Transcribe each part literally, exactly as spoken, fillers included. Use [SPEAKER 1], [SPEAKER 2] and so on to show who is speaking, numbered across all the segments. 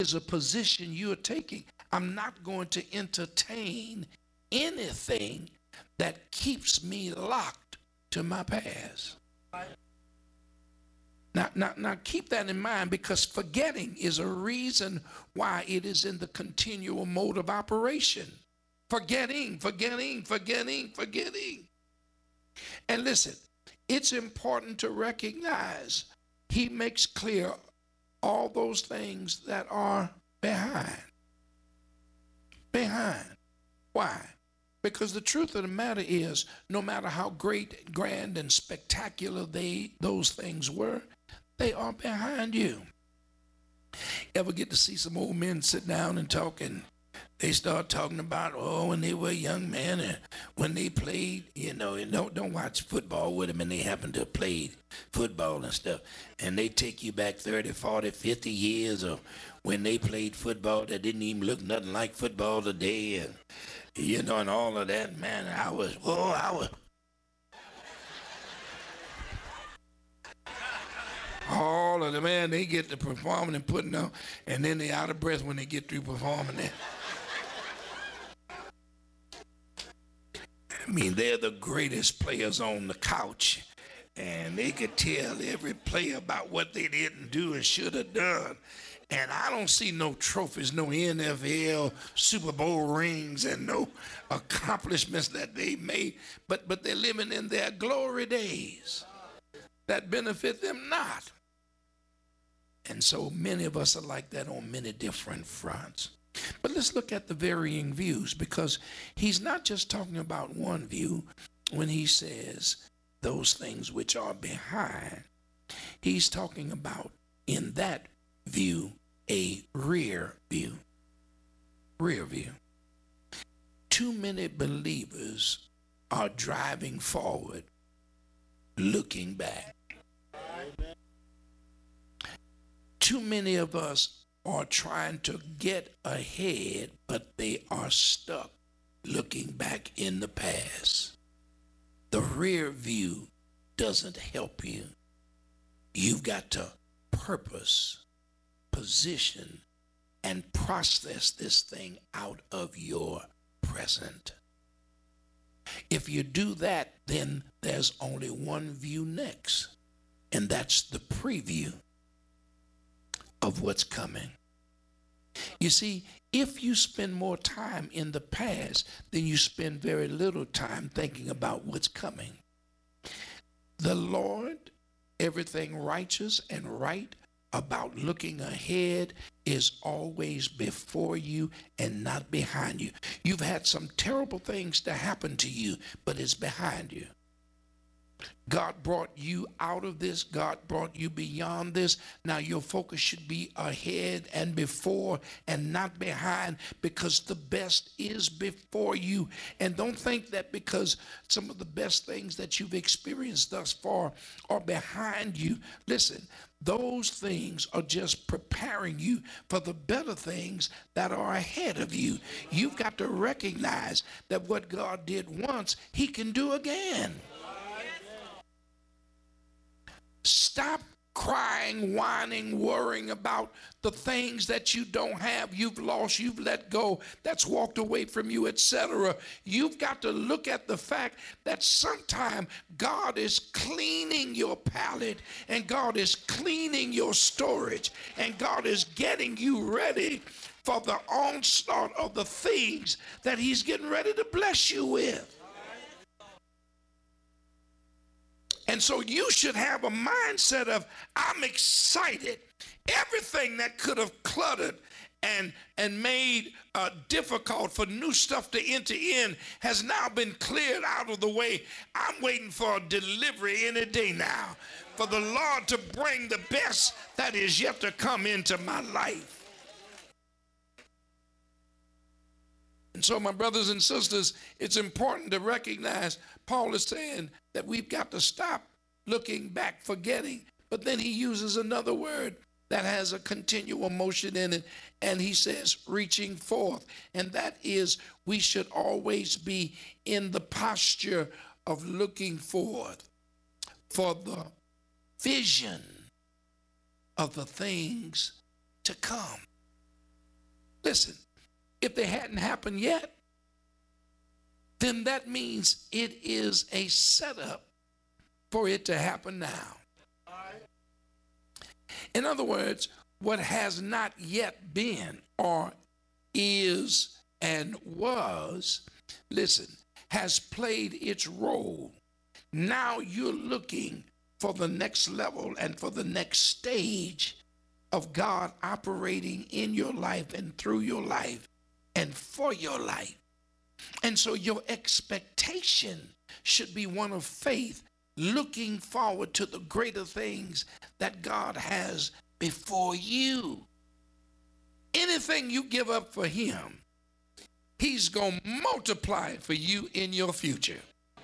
[SPEAKER 1] is a position you're taking. I'm not going to entertain anything that keeps me locked to my past. Now, now, now keep that in mind, because forgetting is a reason why it is in the continual mode of operation. Forgetting, forgetting, forgetting, forgetting. And listen, it's important to recognize he makes clear all those things that are behind. Behind. Why? Because the truth of the matter is, no matter how great, grand, and spectacular they those things were, they are behind you. Ever get to see some old men sit down and talk, and they start talking about, oh, when they were young men and when they played, you know, and don't don't watch football with them, and they happen to have played football and stuff, and they take you back thirty, forty, fifty years of when they played football that didn't even look nothing like football today, and you know, and all of that. Man, I was, oh, I was all of the man, they get to performing and putting on, and then they out of breath when they get through performing it. I mean, they're the greatest players on the couch, and they could tell every player about what they didn't do and should have done. And I don't see no trophies, no N F L, Super Bowl rings, and no accomplishments that they made, but but they're living in their glory days that benefit them not. And so many of us are like that on many different fronts. But let's look at the varying views, because he's not just talking about one view when he says those things which are behind. He's talking about, in that view, a rear view. Rear view. Too many believers are driving forward, looking back. Too many of us are trying to get ahead, but they are stuck looking back in the past. The rear view doesn't help you. You've got to purpose, position, and process this thing out of your present. If you do that, then there's only one view next, and that's the preview of what's coming. You see, if you spend more time in the past, then you spend very little time thinking about what's coming. The Lord, everything righteous and right about looking ahead, is always before you and not behind you. You've had some terrible things to happen to you, but it's behind you. God brought you out of this. God brought you beyond this. Now your focus should be ahead and before and not behind, because the best is before you. And don't think that because some of the best things that you've experienced thus far are behind you. Listen, those things are just preparing you for the better things that are ahead of you. You've got to recognize that what God did once, he can do again. Stop crying, whining, worrying about the things that you don't have, you've lost, you've let go, that's walked away from you, et cetera. You've got to look at the fact that sometime God is cleaning your palate, and God is cleaning your storage, and God is getting you ready for the onslaught of the things that he's getting ready to bless you with. And so you should have a mindset of, I'm excited. Everything that could have cluttered and, and made uh, difficult for new stuff to enter in has now been cleared out of the way. I'm waiting for a delivery any day now, for the Lord to bring the best that is yet to come into my life. And so, my brothers and sisters, it's important to recognize Paul is saying that we've got to stop looking back, forgetting. But then he uses another word that has a continual motion in it, and he says reaching forth. And that is, we should always be in the posture of looking forth for the vision of the things to come. Listen, if they hadn't happened yet, then that means it is a setup for it to happen now. In other words, what has not yet been or is and was, listen, has played its role. Now you're looking for the next level and for the next stage of God operating in your life and through your life and for your life. And so your expectation should be one of faith, looking forward to the greater things that God has before you. Anything you give up for him, he's going to multiply it for you in your future.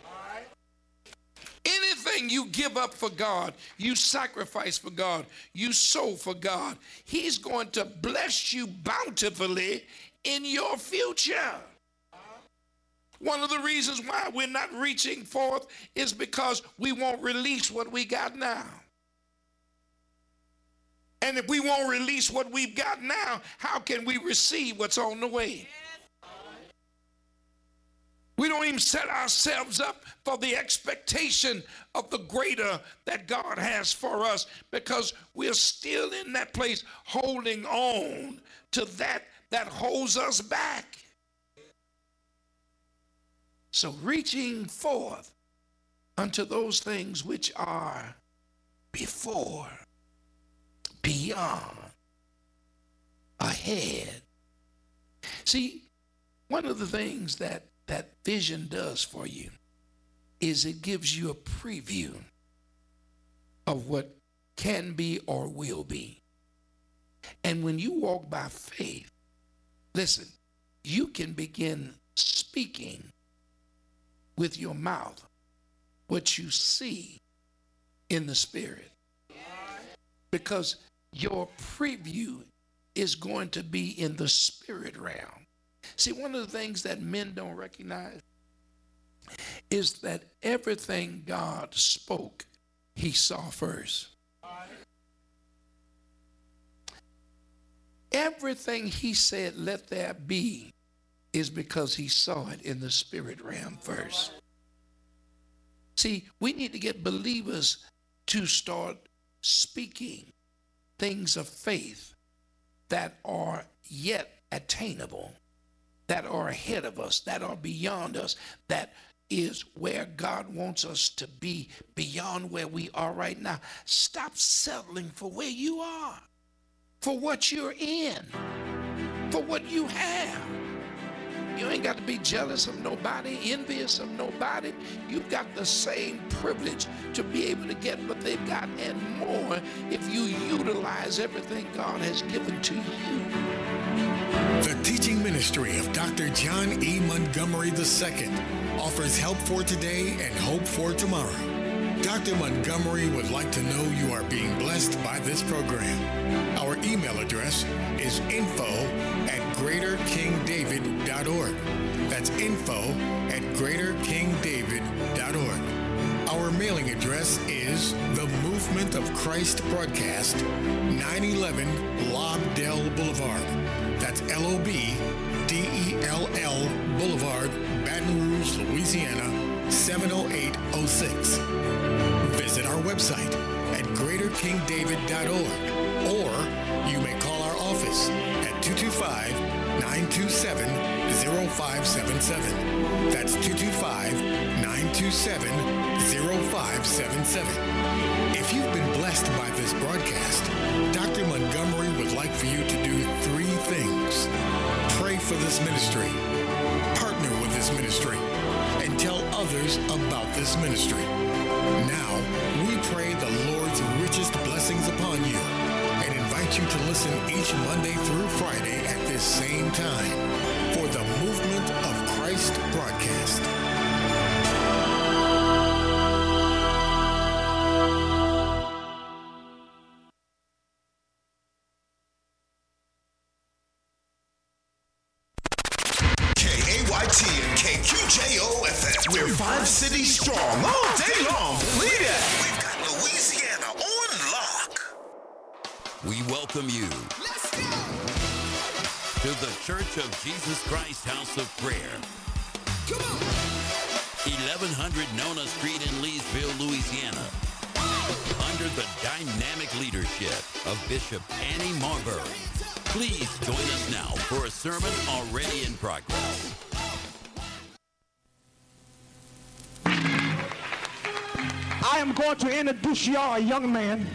[SPEAKER 1] Anything you give up for God, you sacrifice for God, you sow for God, he's going to bless you bountifully in your future. One of the reasons why we're not reaching forth is because we won't release what we got now. And if we won't release what we've got now, how can we receive what's on the way? We don't even set ourselves up for the expectation of the greater that God has for us because we're still in that place holding on to that that holds us back. So reaching forth unto those things which are before, beyond, ahead. See, one of the things that that vision does for you is it gives you a preview of what can be or will be. And when you walk by faith, listen, you can begin speaking with your mouth what you see in the spirit. Because your preview is going to be in the spirit realm. See, one of the things that men don't recognize is that everything God spoke, he saw first. Everything he said, let there be, is because he saw it in the spirit realm first. See, we need to get believers to start speaking things of faith that are yet attainable, that are ahead of us, that are beyond us, that is where God wants us to be, beyond where we are right now. Stop settling for where you are, for what you're in, for what you have. You ain't got to be jealous of nobody, envious of nobody. You've got the same privilege to be able to get what they've got and more if you utilize everything God has given to you.
[SPEAKER 2] The teaching ministry of Doctor John E. Montgomery the Second offers help for today and hope for tomorrow. Doctor Montgomery would like to know you are being blessed by this program. Our email address is info at greater king david dot org. That's info at greater king david dot org. Our mailing address is The Movement of Christ Broadcast, nine eleven Lobdell Boulevard. That's L O B D E L L Boulevard, Baton Rouge, Louisiana, seven oh eight oh six. Visit our website at greater king david dot org, or you may call our office at two two five, nine two seven, zero five seven seven. That's two two five, nine two seven, zero five seven seven. If you've been blessed by this broadcast, Doctor Montgomery would like for you to do three things. Pray for this ministry, partner with this ministry, and tell others about this ministry. Now, we pray the Lord's richest blessings upon you and invite you to listen each Monday through Friday at this same time for the Movement of Christ broadcast.
[SPEAKER 3] K A Y T and K Q J O F M. We're five cities strong all day long. Believe that. We've got Louisiana on lock.
[SPEAKER 4] We welcome you to the Church of Jesus Christ House of Prayer.
[SPEAKER 3] Come on.
[SPEAKER 4] eleven hundred Nona Street in Leesville, Louisiana. Under the dynamic leadership of Bishop Annie Marbury. Please join us now for a sermon already in progress.
[SPEAKER 5] I am going to introduce y'all a young man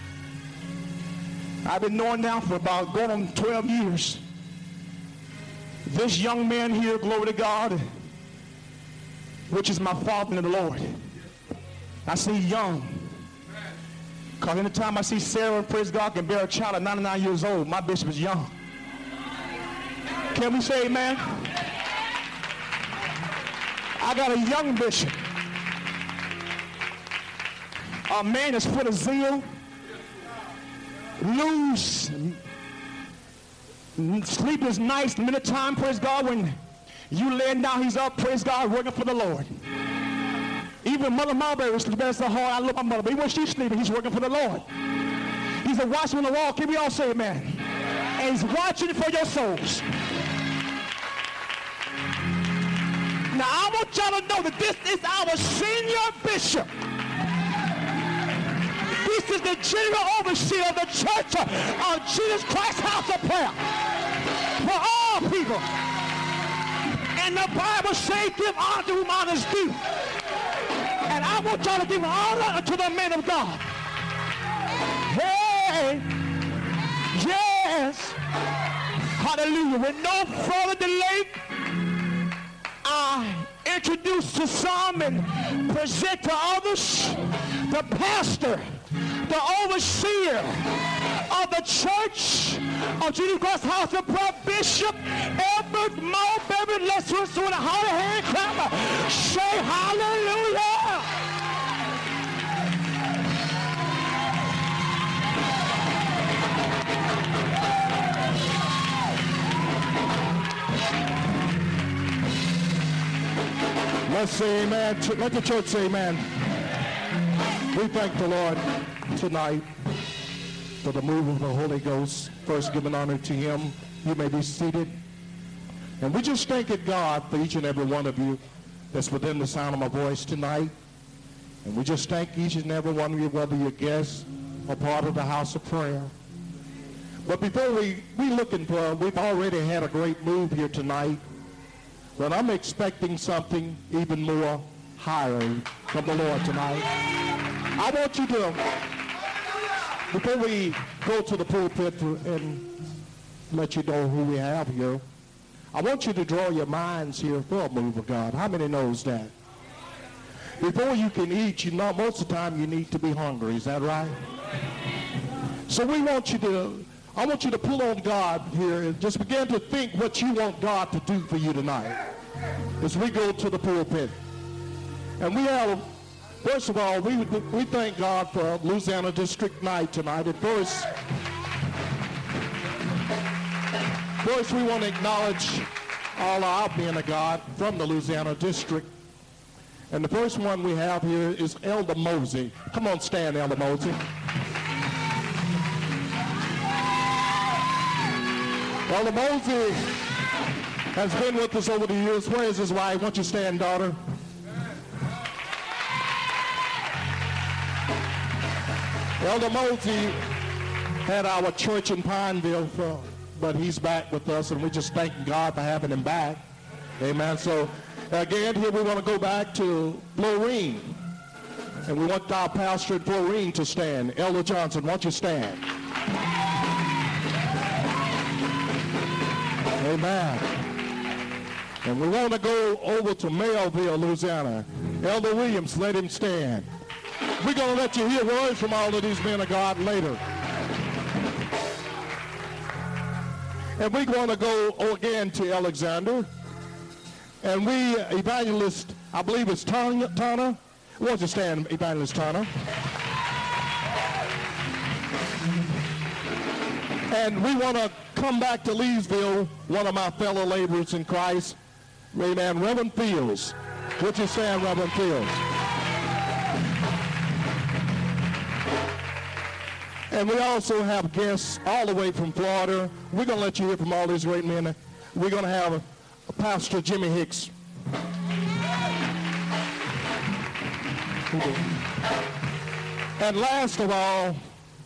[SPEAKER 5] I've been knowing now for about going on twelve years. This young man here, glory to God, which is my father in the Lord. I say young, because anytime I see Sarah, praise God, can bear a child at ninety-nine years old, my bishop is young. Can we say amen? I got a young bishop. A man that's full of zeal, loose, sleep is nice many times, praise God. When you laying down, he's up, praise God, working for the Lord. Even Mother Marbury was sleeping so hard, I love my mother, but even when she's sleeping, he's working for the Lord. He's a watchman on the wall, can we all say amen? And he's watching for your souls. Now I want y'all to know that this is our senior bishop. This is the general overseer of the Church of Jesus Christ House of Prayer for all people. And the Bible says, give honor to whom honor is due. And I want y'all to give honor to the man of God. Hey, yes, hallelujah. With no further delay, I introduce to some and present to others the pastor, the overseer of the Church of Jesus Christ House of Prayer, Bishop Edward Marbury. Let's do it with a holy hand clap. Say hallelujah. Let's say amen. Let the church say amen. We thank the Lord tonight for the move of the Holy Ghost. First, giving honor to him. You may be seated. And we just thank God for each and every one of you that's within the sound of my voice tonight. And we just thank each and every one of you, whether you're guests or part of the house of prayer. But before we, we looking for, we've already had a great move here tonight. But I'm expecting something even more higher from the Lord tonight. I want you to, before we go to the pulpit and let you know who we have here, I want you to draw your minds here for a move of God. How many knows that? Before you can eat, you know, most of the time you need to be hungry. Is that right? So we want you to, I want you to pull on God here and just begin to think what you want God to do for you tonight as we go to the pulpit. And we have, first of all, we, we thank God for Louisiana District Night tonight. At first, first we want to acknowledge all our men of God from the Louisiana District. And the first one we have here is Elder Mosey. Come on, stand, Elder Mosey. Elder Mosey has been with us over the years. Where is his wife? Won't you stand, daughter? Elder Mosey had our church in Pineville, for, but he's back with us, and we just thank God for having him back. Amen. So, again, here we want to go back to Florine, and we want our pastor at Florine to stand. Elder Johnson, won't you stand? Amen. And we want to go over to Mayville, Louisiana. Elder Williams, let him stand. We're going to let you hear words from all of these men of God later. And we're going to go again to Alexander. And we, Evangelist, I believe it's Tana. Tana. Won't you stand, Evangelist Tana? And we want to come back to Leesville, one of my fellow laborers in Christ, amen, Reverend Fields. Would you stand, Reverend Fields? And we also have guests all the way from Florida. We're going to let you hear from all these great men. We're going to have Pastor Jimmy Hicks. And last of all,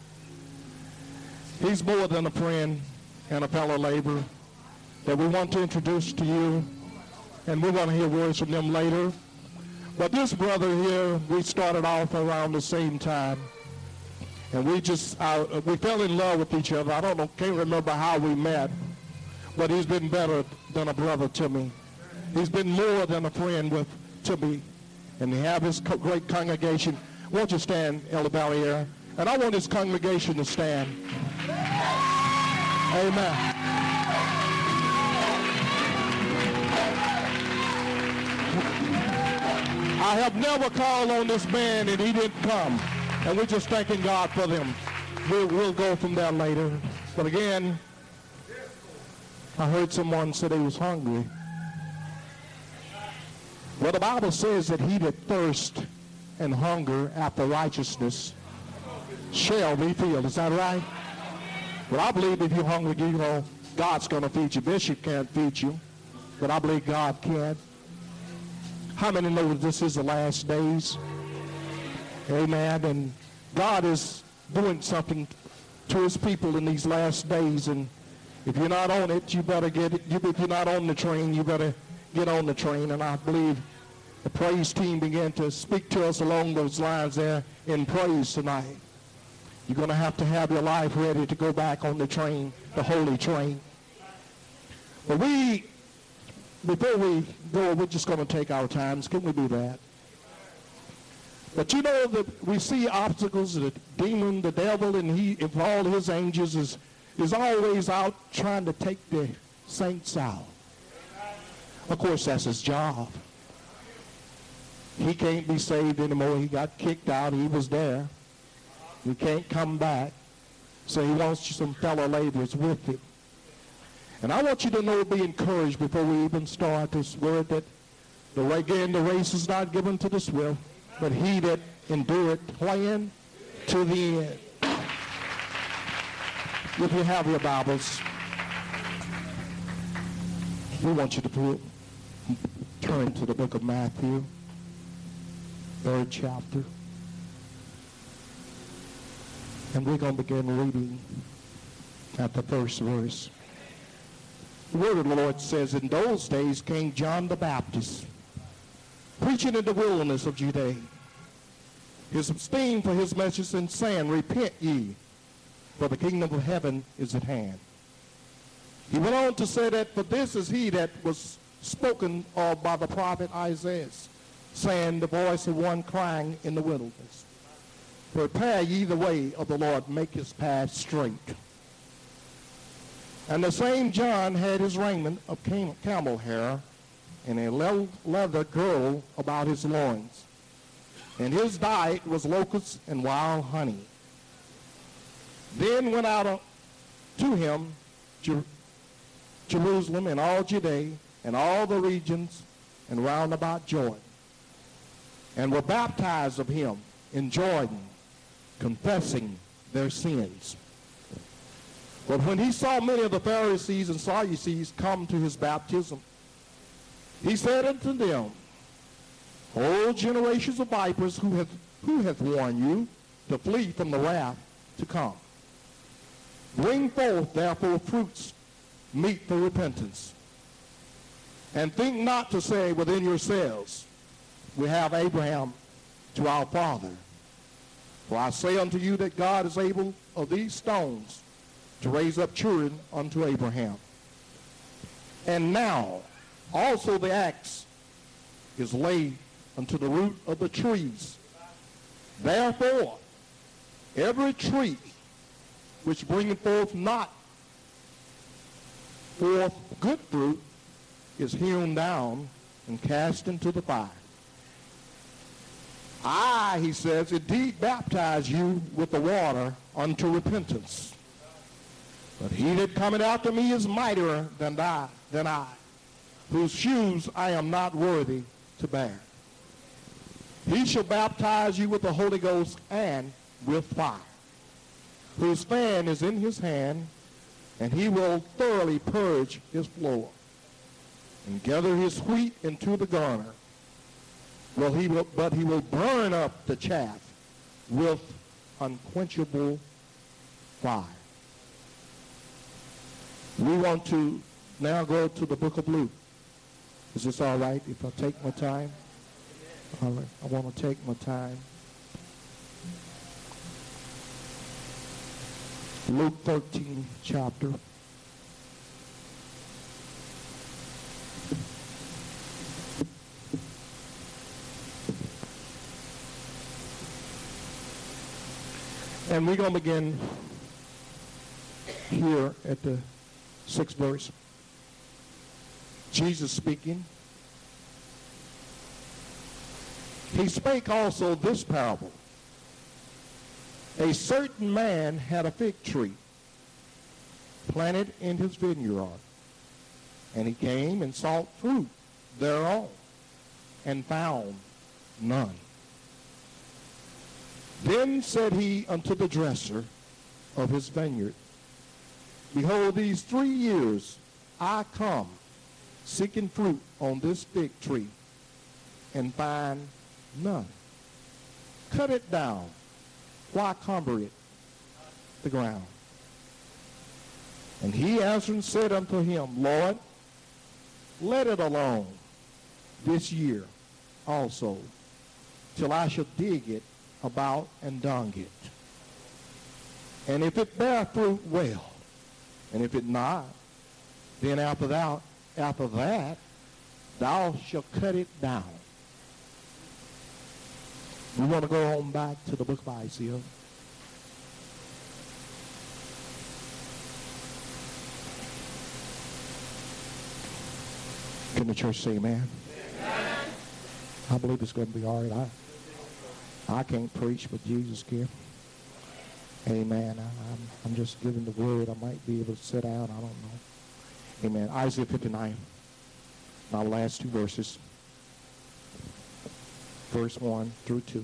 [SPEAKER 5] he's more than a friend and a fellow laborer that we want to introduce to you, and we're going to hear words from them later. But this brother here, we started off around the same time, and we just uh, we fell in love with each other. I don't know, can't remember how we met, but he's been better than a brother to me. He's been more than a friend with to me, and we have his co- great congregation. Won't you stand, Elder Ballier? And I want his congregation to stand. Amen. I have never called on this man and he didn't come. And we're just thanking God for them. We'll, we'll go from there later. But again, I heard someone say they was hungry. Well, the Bible says that he that thirst and hunger after righteousness shall be filled. Is that right? Well, I believe if you're hungry, you know, God's going to feed you. Bishop can't feed you, but I believe God can. How many know that this is the last days? Amen. And God is doing something to his people in these last days. And if you're not on it, you better get it. If you're not on the train, you better get on the train. And I believe the praise team began to speak to us along those lines there in praise tonight. You're going to have to have your life ready to go back on the train, the holy train. But we, before we go, we're just going to take our times. Can we do that? But you know that we see obstacles, the demon, the devil, and he, if all his angels, is, is always out trying to take the saints out. Of course, that's his job. He can't be saved anymore. He got kicked out. He was there. He can't come back. So he wants some fellow laborers with him. And I want you to know, be encouraged before we even start this word, that the, again, the race is not given to the swift, but he that endureth when to the end. If you have your Bibles, we want you to put, turn to the book of Matthew, third chapter. And we're going to begin reading at the first verse. The word of the Lord says, in those days came John the Baptist, preaching in the wilderness of Judea, his esteem for his message, and saying, repent ye, for the kingdom of heaven is at hand. He went on to say that, for this is he that was spoken of by the prophet Isaiah, saying, the voice of one crying in the wilderness, prepare ye the way of the Lord, make his path straight. And the same John had his raiment of camel hair, and a leather girdle about his loins. And his diet was locusts and wild honey. Then went out to him Jer- Jerusalem and all Judea and all the regions and round about Jordan, and were baptized of him in Jordan, confessing their sins. But when he saw many of the Pharisees and Sadducees come to his baptism, he said unto them, O generations of vipers, who hath, who hath warned you to flee from the wrath to come? Bring forth therefore fruits meet for repentance. And think not to say within yourselves, we have Abraham to our father. For I say unto you that God is able of these stones to raise up children unto Abraham. And now also the axe is laid unto the root of the trees. Therefore, every tree which bringeth forth not forth good fruit is hewn down and cast into the fire. I, he says, indeed baptize you with the water unto repentance. But he that cometh after me is mightier than I, than I, whose shoes I am not worthy to bear. He shall baptize you with the Holy Ghost and with fire. whose fan is in his hand, and he will thoroughly purge his floor and gather his wheat into the garner. Well, he will, but he will burn up the chaff with unquenchable fire. We want to now go to the book of Luke. Is this all right if I take my time? All right, I want to take my time. Luke thirteen chapter. And we're going to begin here at the sixth verse. Jesus speaking. He spake also this parable. A certain man had a fig tree planted in his vineyard, and he came and sought fruit thereon, and found none. Then said he unto the dresser of his vineyard, Behold, these three years I come seeking fruit on this fig tree, and find none. Cut it down. Why cumber it the ground? And he answered and said unto him, Lord, let it alone this year also, till I shall dig it about and dung it. And if it bear fruit, well. And if it not, then after that, after that, thou shalt cut it down. We want to go on back to the book of Isaiah. Can the church say amen? Amen. I believe it's going to be all right. I, I can't preach, but Jesus can. Amen. I, I'm, I'm just giving the word. I might be able to sit down. I don't know. Amen. Isaiah fifty-nine. Our last two verses. Verse one through two.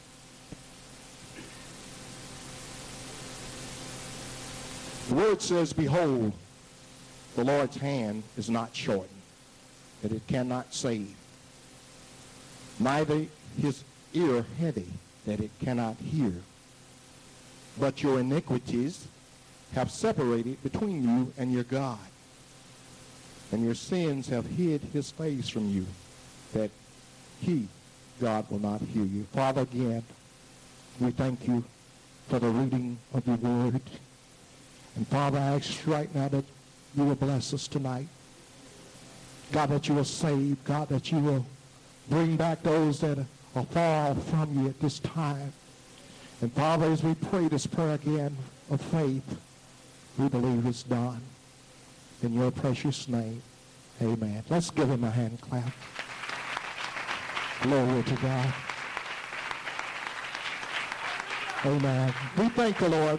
[SPEAKER 5] The word says, Behold, the Lord's hand is not shortened, that it cannot save, neither his ear heavy, that it cannot hear. But your iniquities have separated between you and your God, and your sins have hid his face from you, that he, God, will not hear you. Father, again, we thank you for the reading of your word. And Father, I ask right now that you will bless us tonight. God, that you will save. God, that you will bring back those that are far off from you at this time. And Father, as we pray this prayer again of faith, we believe it's done. In your precious name, amen. Let's give him a hand clap. Glory to God. Amen. We thank the Lord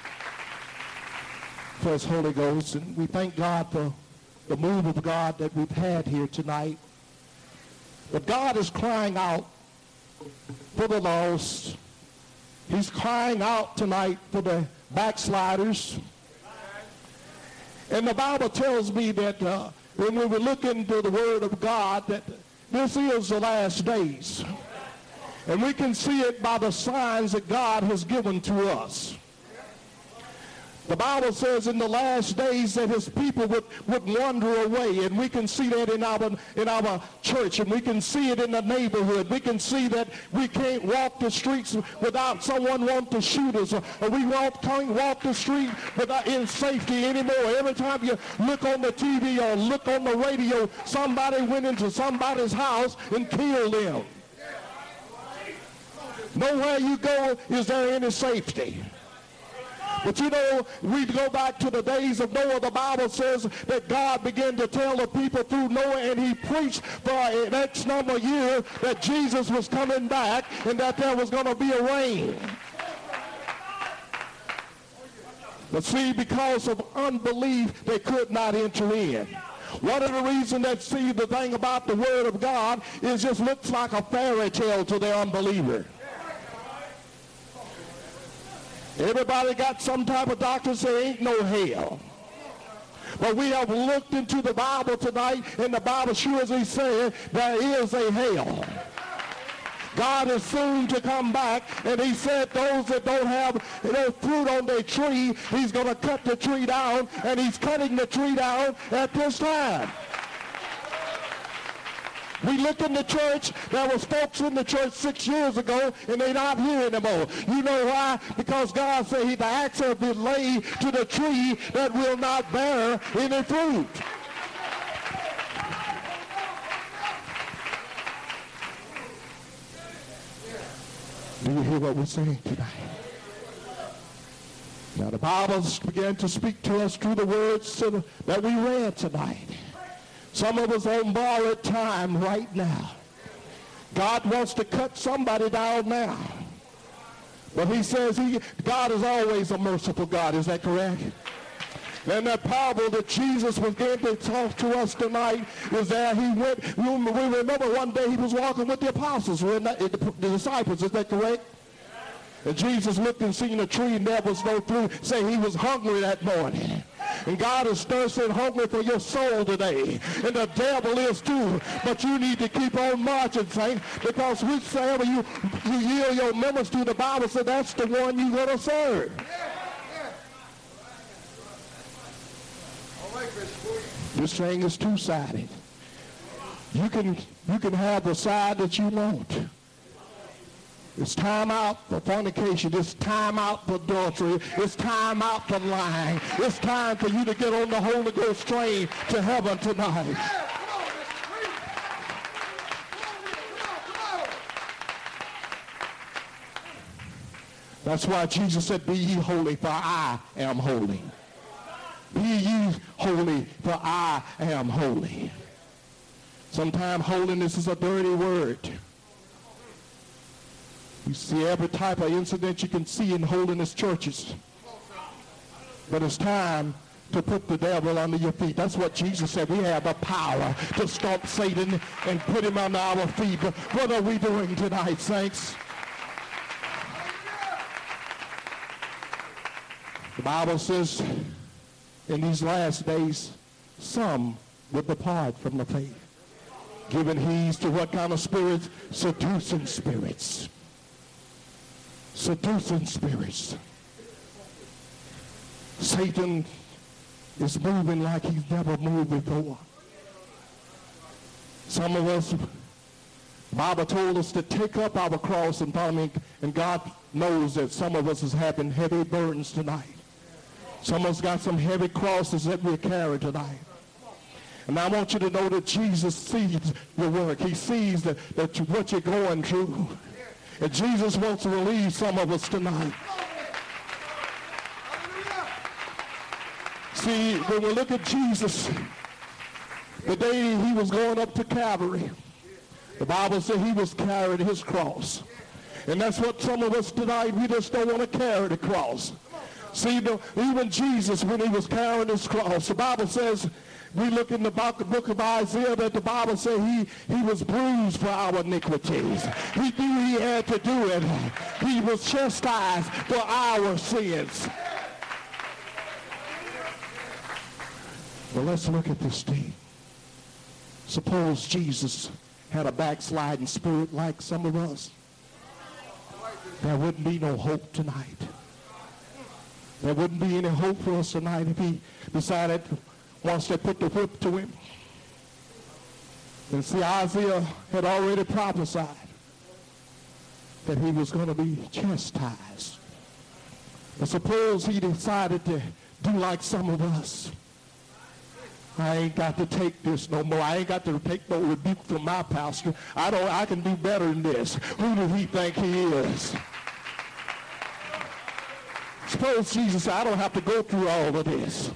[SPEAKER 5] for his Holy Ghost, and we thank God for the move of God that we've had here tonight. But God is crying out for the lost. He's crying out tonight for the backsliders. And the Bible tells me that uh, when we look into the Word of God, that this is the last days. And we can see it by the signs that God has given to us. The Bible says in the last days that his people would, would wander away, and we can see that in our, in our church, and we can see it in the neighborhood. We can see that we can't walk the streets without someone wanting to shoot us, or, or we won't, can't walk the street without in safety anymore. Every time you look on the T V or look on the radio, somebody went into somebody's house and killed them. Nowhere you go is there any safety. But you know, we go back to the days of Noah. The Bible says that God began to tell the people through Noah, and he preached for an X number of years that Jesus was coming back and that there was going to be a rain. But see, because of unbelief, they could not enter in. One of the reasons that, see, the thing about the Word of God is just looks like a fairy tale to the unbeliever. Everybody got some type of doctrine say ain't no hell. But we have looked into the Bible tonight, and the Bible sure as he said there is a hell. God is soon to come back, and he said those that don't have you know, fruit on their tree, he's going to cut the tree down, and he's cutting the tree down at this time. We look in the church, there was folks in the church six years ago, and they're not here anymore. You know why? Because God said he, the axe has been laid to the tree that will not bear any fruit. Do you hear what we're saying tonight? Now the Bible began to speak to us through the words that we read tonight. Some of us on borrowed time right now. God wants to cut somebody down now. But he says he, God is always a merciful God. Is that correct? And that parable that Jesus was going to talk to us tonight is that he went, we remember one day he was walking with the apostles, the disciples. Is that correct? And Jesus looked and seen a tree and there was no fruit. Say he was hungry that morning. And God is thirsty and hungry for your soul today. And the devil is too. But you need to keep on marching, saints, because whichsoever you, you yield your members to, the Bible said that's the one you're going to serve. This thing is two-sided. You can, you can have the side that you want. It's time out for fornication. It's time out for adultery. It's time out for lying. It's time for you to get on the Holy Ghost train to heaven tonight. That's why Jesus said, be ye holy, for I am holy. Be ye holy, for I am holy. Sometimes holiness is a dirty word. You see every type of incident you can see in holiness churches. But it's time to put the devil under your feet. That's what Jesus said. We have the power to stop Satan and put him under our feet. But what are we doing tonight, saints? The Bible says in these last days, some will depart from the faith, giving heed to what kind of spirits? Seducing spirits. Seducing spirits. Satan is moving like he's never moved before. Some of us, the Bible told us to take up our cross and follow me, and God knows that some of us is having heavy burdens tonight. Some of us got some heavy crosses that we carry tonight. And I want you to know that Jesus sees your work. He sees that, that you, what you're going through. And Jesus wants to relieve some of us tonight. See, when we look at Jesus, the day he was going up to Calvary, the Bible said he was carrying his cross. And that's what some of us tonight, we just don't want to carry the cross. See, the, even Jesus, when he was carrying his cross, the Bible says, we look in the book of Isaiah that the Bible said he, he was bruised for our iniquities. He knew he had to do it. He was chastised for our sins. Well, let's look at this thing. Suppose Jesus had a backsliding spirit like some of us. There wouldn't be no hope tonight. There wouldn't be any hope for us tonight if he decided, once they put the whip to him. And see, Isaiah had already prophesied that he was going to be chastised. But suppose he decided to do like some of us. I ain't got to take this no more. I ain't got to take no rebuke from my pastor. I don't. I can do better than this. Who does he think he is? Suppose Jesus said, I don't have to go through all of this.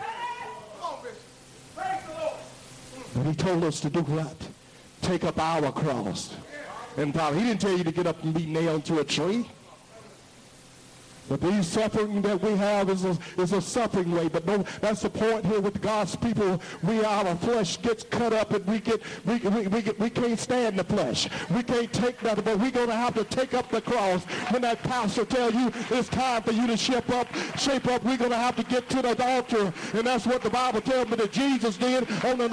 [SPEAKER 5] But he told us to do what? Take up our cross. And follow. He didn't tell you to get up and be nailed to a tree. But these suffering that we have is a, is a suffering way. But no, that's the point here with God's people. We, our flesh gets cut up, and we get we we we, get, we can't stand the flesh. We can't take nothing, but we're going to have to take up the cross. When that pastor tells you it's time for you to shape up, shape up, we're going to have to get to the altar, and that's what the Bible tells me that Jesus did on the